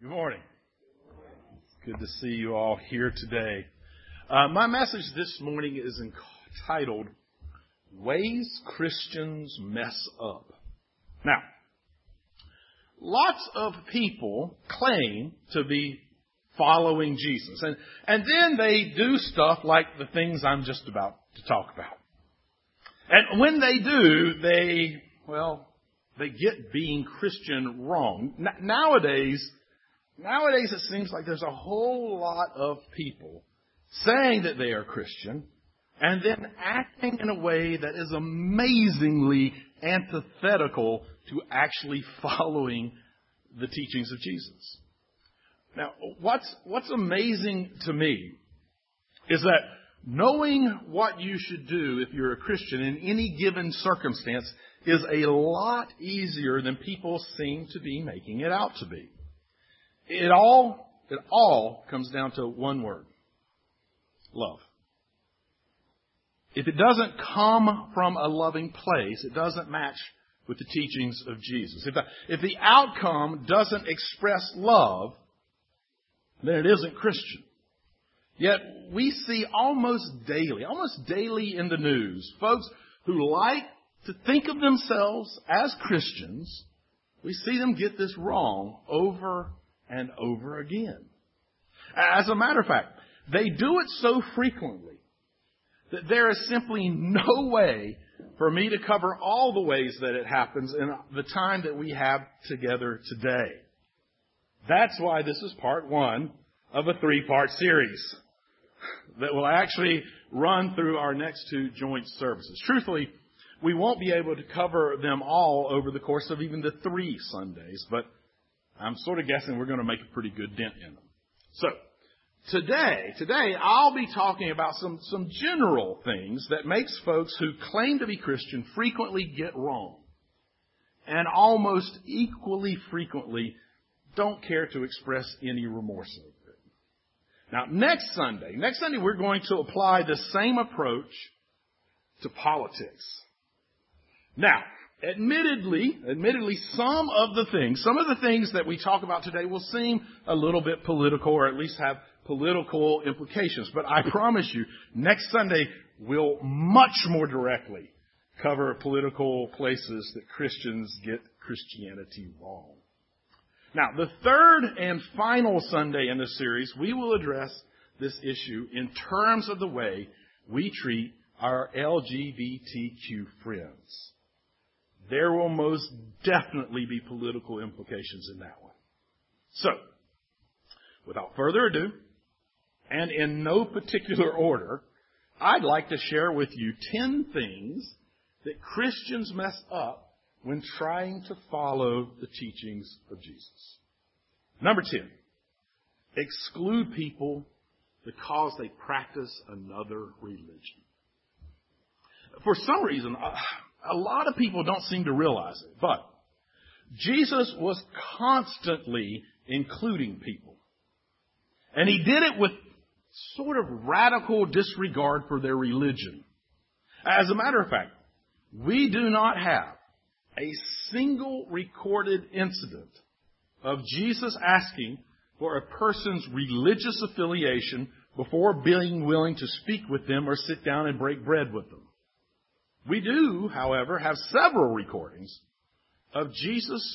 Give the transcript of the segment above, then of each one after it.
Good morning. It's good to see you all here today. My message this morning is entitled, Ways Christians Mess Up. Now, lots of people claim to be following Jesus, and then they do stuff like the things I'm just about to talk about. And when they do, they get being Christian wrong. Nowadays, it seems like there's a whole lot of people saying that they are Christian and then acting in a way that is amazingly antithetical to actually following the teachings of Jesus. Now, what's amazing to me is that knowing what you should do if you're a Christian in any given circumstance is a lot easier than people seem to be making it out to be. It all comes down to one word: love. If it doesn't come from a loving place, it doesn't match with the teachings of Jesus. If the outcome doesn't express love, then it isn't Christian. Yet we see almost daily in the news, folks who like to think of themselves as Christians. We see them get this wrong over and over again. As a matter of fact, they do it so frequently that there is simply no way for me to cover all the ways that it happens in the time that we have together today. That's why this is part one of a 3-part series that will actually run through our next 2 joint services. Truthfully, we won't be able to cover them all over the course of even the 3 Sundays, but I'm sort of guessing we're going to make a pretty good dent in them. So, today I'll be talking about some general things that makes folks who claim to be Christian frequently get wrong, and almost equally frequently don't care to express any remorse over it. Now, next Sunday we're going to apply the same approach to politics. Now, Admittedly, some of the things that we talk about today will seem a little bit political, or at least have political implications. But I promise you, next Sunday we'll much more directly cover political places that Christians get Christianity wrong. Now, the third and final Sunday in this series, we will address this issue in terms of the way we treat our LGBTQ friends. There will most definitely be political implications in that one. So, without further ado, and in no particular order, I'd like to share with you 10 things that Christians mess up when trying to follow the teachings of Jesus. Number 10, exclude people because they practice another religion. For some reason, a lot of people don't seem to realize it, but Jesus was constantly including people. And he did it with sort of radical disregard for their religion. As a matter of fact, we do not have a single recorded incident of Jesus asking for a person's religious affiliation before being willing to speak with them or sit down and break bread with them. We do, however, have several recordings of Jesus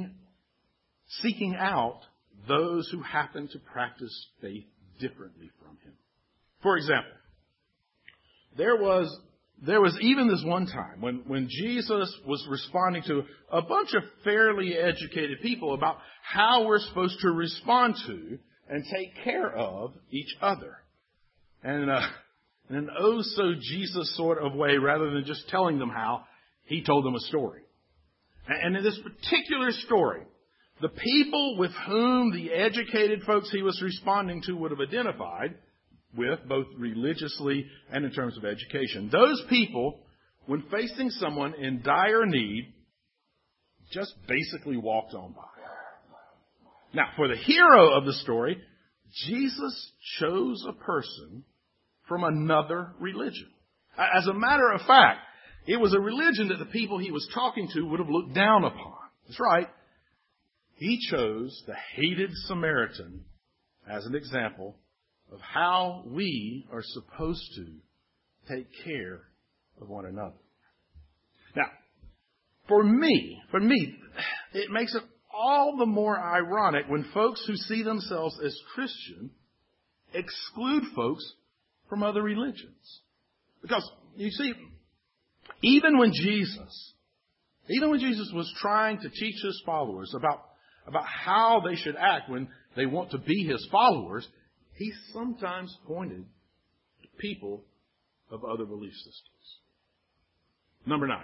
seeking out those who happen to practice faith differently from him. For example, there was even this one time when Jesus was responding to a bunch of fairly educated people about how we're supposed to respond to and take care of each other. And in an oh-so-Jesus sort of way, rather than just telling them how, he told them a story. And in this particular story, the people with whom the educated folks he was responding to would have identified with, both religiously and in terms of education, those people, when facing someone in dire need, just basically walked on by. Now, for the hero of the story, Jesus chose a person from another religion. As a matter of fact, it was a religion that the people he was talking to would have looked down upon. That's right. He chose the hated Samaritan as an example of how we are supposed to take care of one another. Now, for me, it makes it all the more ironic when folks who see themselves as Christian exclude folks from other religions. Because, you see, even when Jesus was trying to teach his followers about how they should act when they want to be his followers, he sometimes pointed to people of other belief systems. Number 9.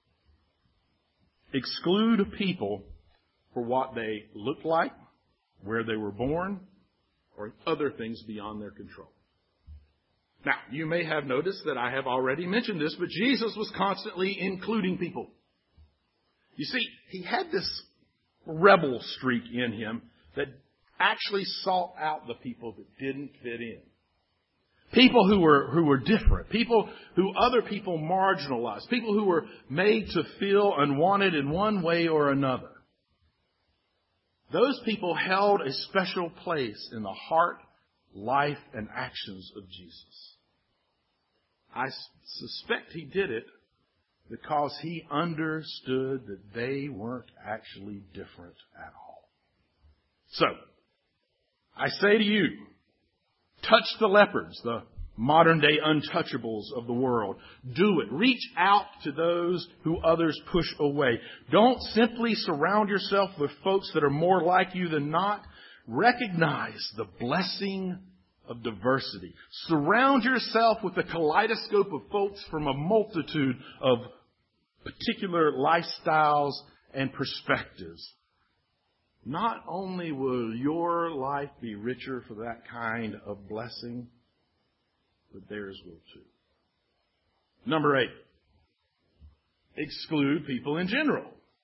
Exclude people for what they look like, where they were born, or other things beyond their control. Now, you may have noticed that I have already mentioned this, but Jesus was constantly including people. You see, he had this rebel streak in him that actually sought out the people that didn't fit in. People who were different. People who other people marginalized. People who were made to feel unwanted in one way or another. Those people held a special place in the heart, life, and actions of Jesus. I suspect he did it because he understood that they weren't actually different at all. So, I say to you, touch the lepers, the modern day untouchables of the world. Do it. Reach out to those who others push away. Don't simply surround yourself with folks that are more like you than not. Recognize the blessing of diversity. Surround yourself with a kaleidoscope of folks from a multitude of particular lifestyles and perspectives. Not only will your life be richer for that kind of blessing, but theirs will too. Number 8. Exclude people in general.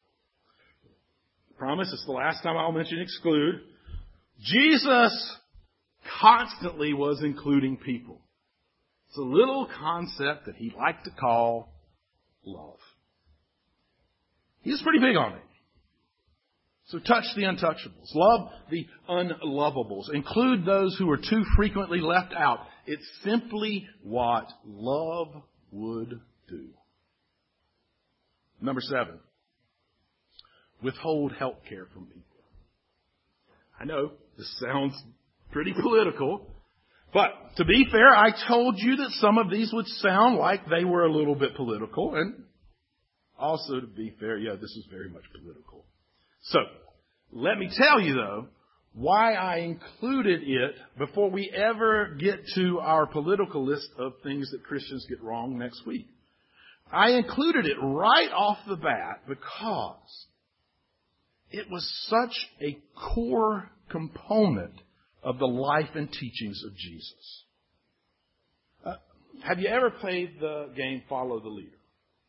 I promise it's the last time I'll mention exclude. Jesus constantly was including people. It's a little concept that he liked to call love. He was pretty big on it. So touch the untouchables. Love the unlovables. Include those who are too frequently left out. It's simply what love would do. Number 7. Withhold health care from people. I know this sounds pretty political, but to be fair, I told you that some of these would sound like they were a little bit political, and also to be fair, yeah, this is very much political. So, let me tell you though, why I included it before we ever get to our political list of things that Christians get wrong next week. I included it right off the bat because it was such a core component of the life and teachings of Jesus. Have you ever played the game Follow the Leader?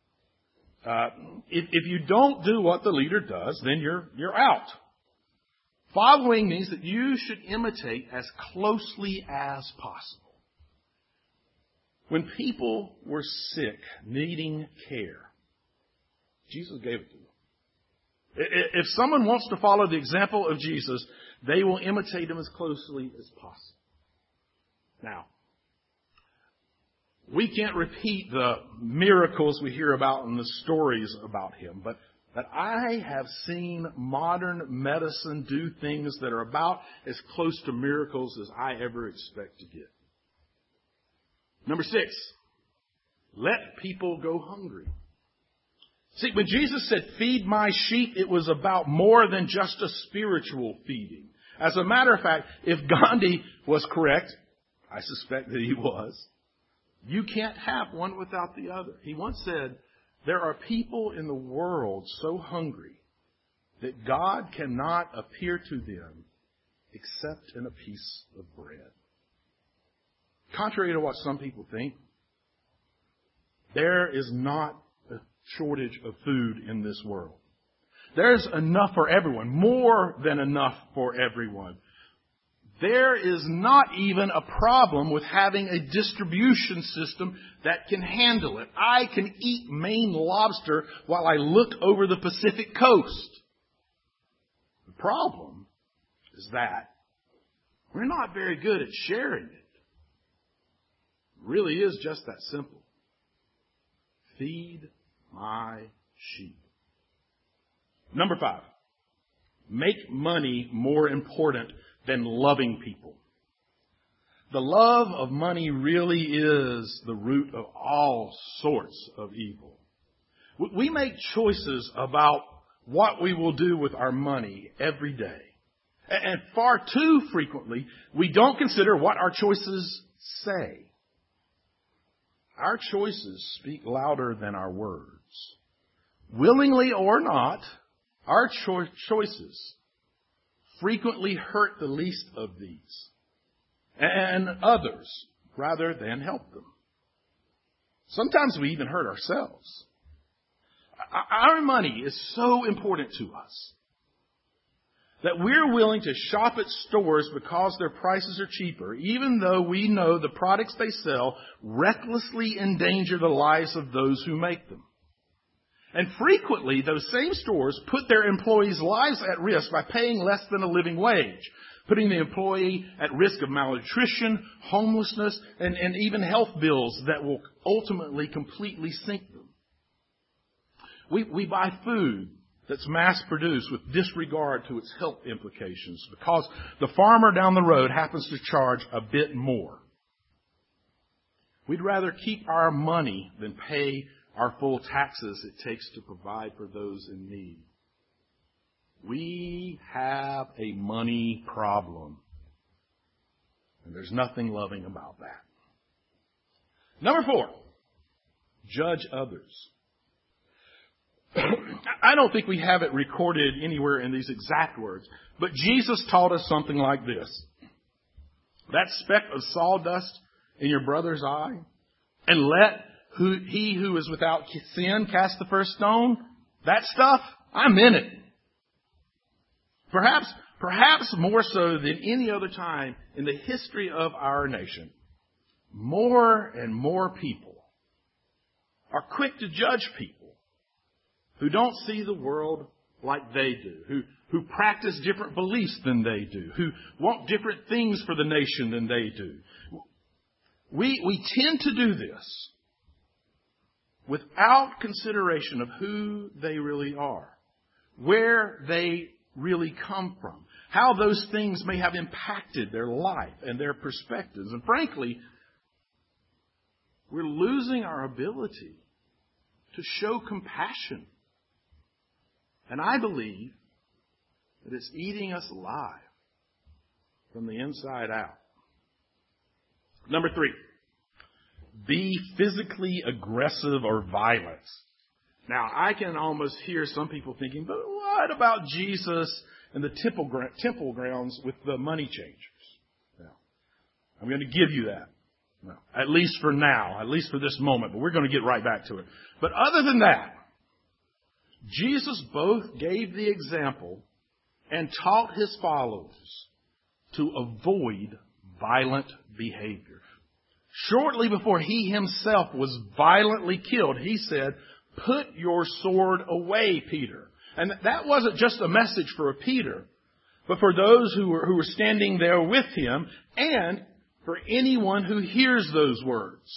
If you don't do what the leader does, then you're out. Following means that you should imitate as closely as possible. When people were sick, needing care, Jesus gave it to them. If someone wants to follow the example of Jesus, they will imitate him as closely as possible. Now, we can't repeat the miracles we hear about in the stories about him, but I have seen modern medicine do things that are about as close to miracles as I ever expect to get. Number 6, let people go hungry. See, when Jesus said, feed my sheep, it was about more than just a spiritual feeding. As a matter of fact, if Gandhi was correct, I suspect that he was, you can't have one without the other. He once said, there are people in the world so hungry that God cannot appear to them except in a piece of bread. Contrary to what some people think, there is not a shortage of food in this world. There's enough for everyone, more than enough for everyone. There is not even a problem with having a distribution system that can handle it. I can eat Maine lobster while I look over the Pacific coast. problem is that we're not very good at sharing it. It really is just that simple. Feed my sheep. Number 5, make money more important than loving people. The love of money really is the root of all sorts of evil. We make choices about what we will do with our money every day. And far too frequently, we don't consider what our choices say. Our choices speak louder than our words. Willingly or not, our choices frequently hurt the least of these and others rather than help them. Sometimes we even hurt ourselves. Our money is so important to us that we're willing to shop at stores because their prices are cheaper, even though we know the products they sell recklessly endanger the lives of those who make them. And frequently, those same stores put their employees' lives at risk by paying less than a living wage, putting the employee at risk of malnutrition, homelessness, and even health bills that will ultimately completely sink them. We buy food that's mass-produced with disregard to its health implications because the farmer down the road happens to charge a bit more. We'd rather keep our money than pay our full taxes it takes to provide for those in need. We have a money problem, and there's nothing loving about that. Number 4, judge others. I don't think we have it recorded anywhere in these exact words, but Jesus taught us something like this. That speck of sawdust in your brother's eye, and let he who is without sin cast the first stone. That stuff, I'm in it. Perhaps more so than any other time in the history of our nation, more and more people are quick to judge people who don't see the world like they do, who practice different beliefs than they do, who want different things for the nation than they do. We tend to do this without consideration of who they really are, where they really come from, how those things may have impacted their life and their perspectives. And frankly, we're losing our ability to show compassion. And I believe that it's eating us alive from the inside out. Number 3, be physically aggressive or violent. Now, I can almost hear some people thinking, but what about Jesus and the temple grounds with the money changers? Now, I'm going to give you that. Well, at least for now, at least for this moment, but we're going to get right back to it. But other than that, Jesus both gave the example and taught his followers to avoid violent behavior. Shortly before he himself was violently killed, he said, "Put your sword away, Peter." And that wasn't just a message for Peter, but for those who were standing there with him and for anyone who hears those words.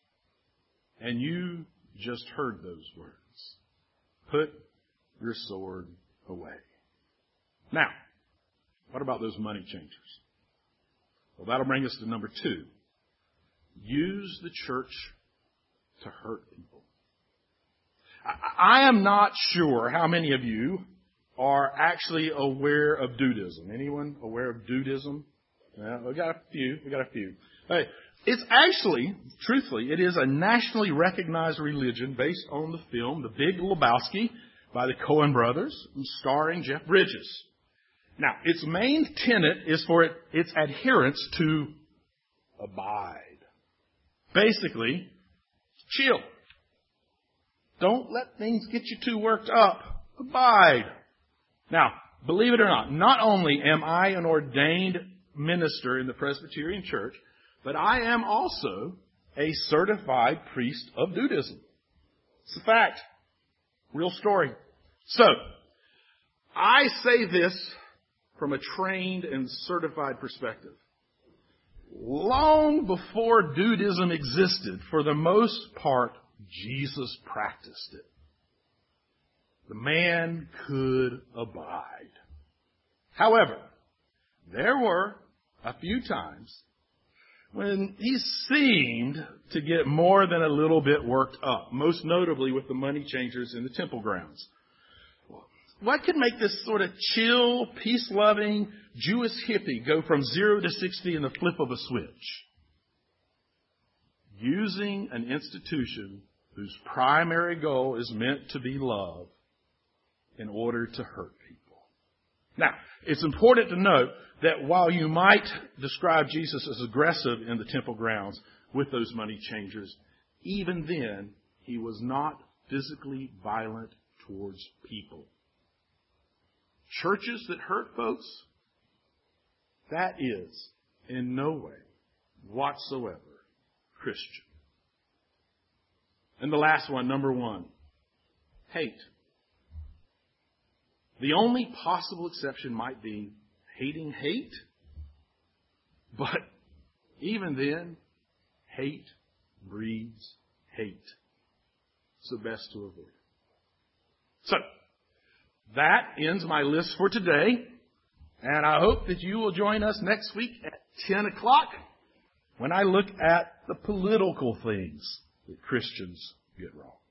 And you just heard those words. Put your sword away. Now, what about those money changers? Well, that'll bring us to number 2. Use the church to hurt people. I am not sure how many of you are actually aware of Dudism. Anyone aware of Dudism? Yeah, we got a few. Hey, it's actually, truthfully, it is a nationally recognized religion based on the film The Big Lebowski by the Coen brothers, starring Jeff Bridges. Now, its main tenet is for its adherence to abide. Basically, chill. Don't let things get you too worked up. Abide. Now, believe it or not, not only am I an ordained minister in the Presbyterian Church, but I am also a certified priest of Dudism. It's a fact. Real story. So, I say this from a trained and certified perspective. Long before dudism existed, for the most part, Jesus practiced it. The man could abide. However, there were a few times when he seemed to get more than a little bit worked up, most notably with the money changers in the temple grounds. What could make this sort of chill, peace-loving Jewish hippie go from 0 to 60 in the flip of a switch? Using an institution whose primary goal is meant to be love in order to hurt people. Now, it's important to note that while you might describe Jesus as aggressive in the temple grounds with those money changers, even then, he was not physically violent towards people. Churches that hurt folks, that is in no way whatsoever Christian. And the last one, number 1, hate. The only possible exception might be hating hate. But even then, hate breeds hate. It's the best to avoid. So, that ends my list for today. And I hope that you will join us next week at 10 o'clock when I look at the political things that Christians get wrong.